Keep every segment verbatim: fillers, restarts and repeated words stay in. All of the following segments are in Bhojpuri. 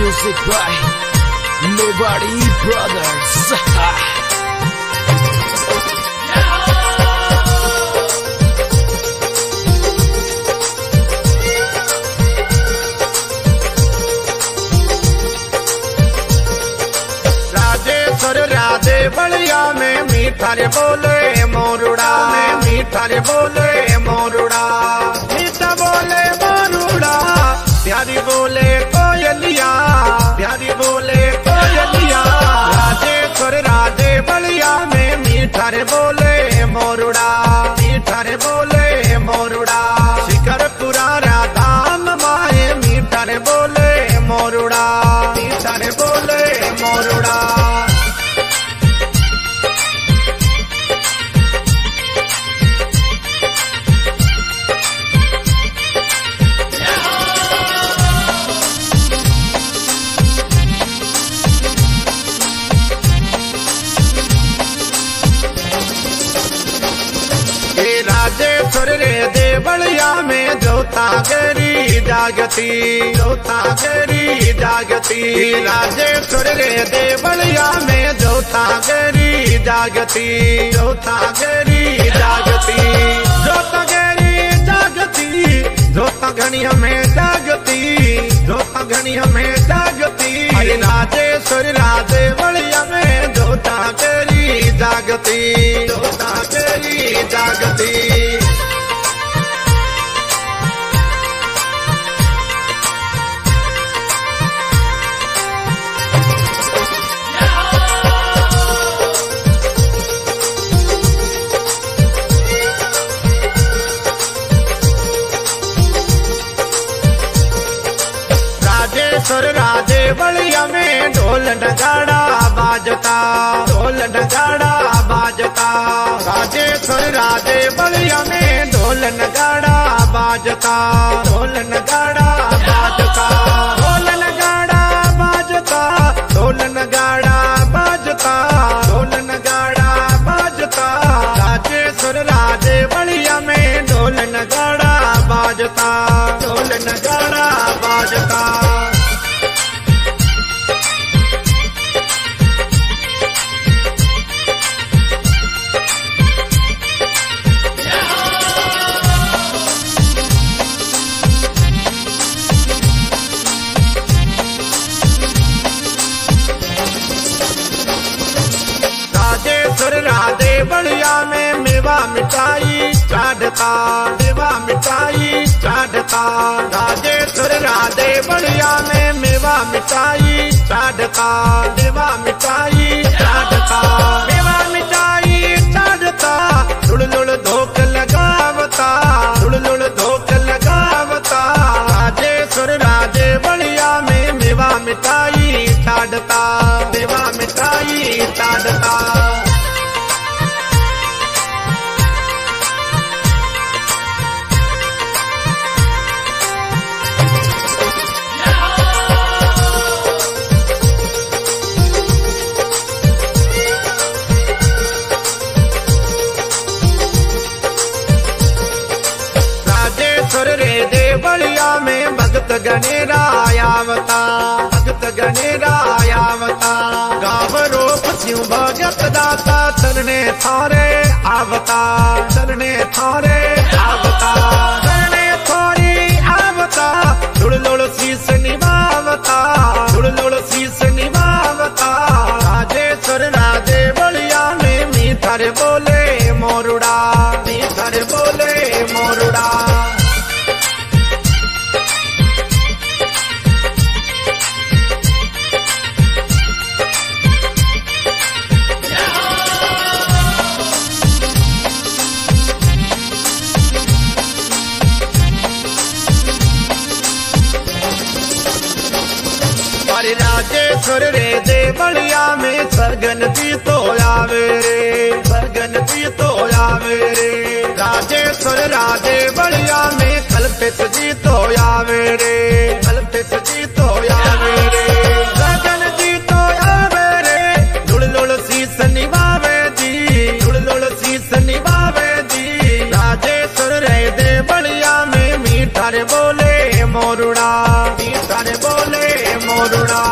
Music by Nobody Brothers. Rajeshwar Radhe बलिया में मीठा रे बोले मोरुड़ा में मीठा रे बोले मोरुड़ा मीठा बोले मोरुड़ा प्यारी बोले कोयलिया प्यारी बोले कोयलिया राजेश्वर राधे बलिया में मीठा रे बोले मोरुड़ा मीठा रे बोले मोरुड़ा शिकरपुरा राधाम माए मीठा रे बोले मोरुड़ा मीठा रे बोले मोरुड़ा। राजेश्वर रे देवलिया में जोता गेरी जागती जोता गेरी जागती राजेश्वर रे देवलिया में जोता गेरी जागती जोता गेरी जागती जोता गेरी जागती जोता घनी हमें जागती जोता घनी हमें जागती राजेश्वर राधे बलिया में जोता गेरी जागती जोता गेरी जागती। राजेश्वर राधे बलिया में ढोल नगाड़ा बाजता ढोल नगाड़ा बाजता राजेश्वर राधे बलिया में ढोल नगाड़ा बाजता ढोल नगाड़ा बाजता ढोल नगाड़ा बाजता ढोल नगाड़ा बाजता ढोल नगाड़ा बाजता राजेश्वर राधे बलिया में ढोल नगाड़ा बाजता ढोल नगाड़ा बाजता। राजेश्वर राधे बलिया में मेवा मिठाई चाढ़ता मेवा मिठाई चाढ़ता राजेश्वर राधे बलिया में मेवा मिठाई चाढ़ता मेवा मिठाई चाढ़ता मेवा मिठाई चाढ़ता लुड़ लुड़ धोख लगावता लुड़ लुड़ धोख लगावता राजेश्वर राधे बलिया में मेवा मिठाई चाढ़ता मेवा मिठाई चाढ़ता। राजेश्वर रे देवलिया में भगत गणेरा आवता भगत गणेरा आवता गाव रोप सिंह भगत दाता चरणे थारे आवता चरणे थारे आवता चरणे थारी आवता लुड़ लुड़ शीस निभावता लुड़ लुड़ शीस निभावता राजेश्वर राधे बलिया में मीठा रे बोले मोरुड़ा मीठा रे बोले मोरुड़ा। राजेश्वर रे देवलिया में सरगन भी तो आवे रे सरगन भी तो आवे रे राजेश्वर राधे बलिया में कल्पित जी तो आवे रे कल्पित जी तो आवे रे सरगन जी तो आवे रे लुड़ लुड़ शीस निभावे जी लुड़ लुड़ शीस निभावे जी राजेश्वर रे देवलिया में मीठा रे बोले मोरुड़ा मीठा रे बोले मोरुड़ा।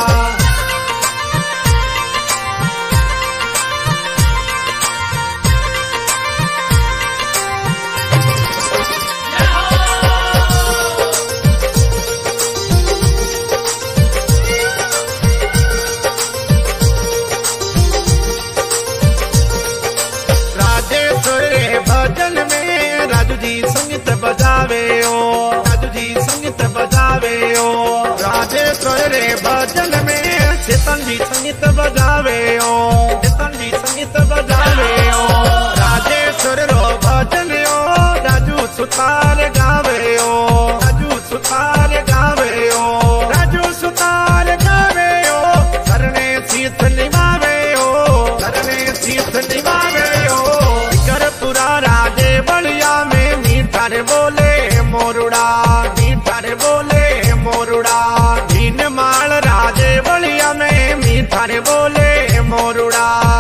बजावे ओ राजू जी संगीत बजावे ओ राजेश्वर रे भजन में चेतन जी संगीत बजावे ओ चेतन जी संगीत बजावे ओ राजेश्वर रो भजन ओ राजू सुतार गावे ओ राजू सुतार गावे ओ राजू सुतार गावे ओ करने सीत निभावे ओ करने सीत निभावे ओ करपुरा राजे बलिया में मीठा रे बोले मोरुड़ा मीठा रे बोले मोरुड़ा भीन माल राजे बलिया में मीठा रे बोले मोरुड़ा।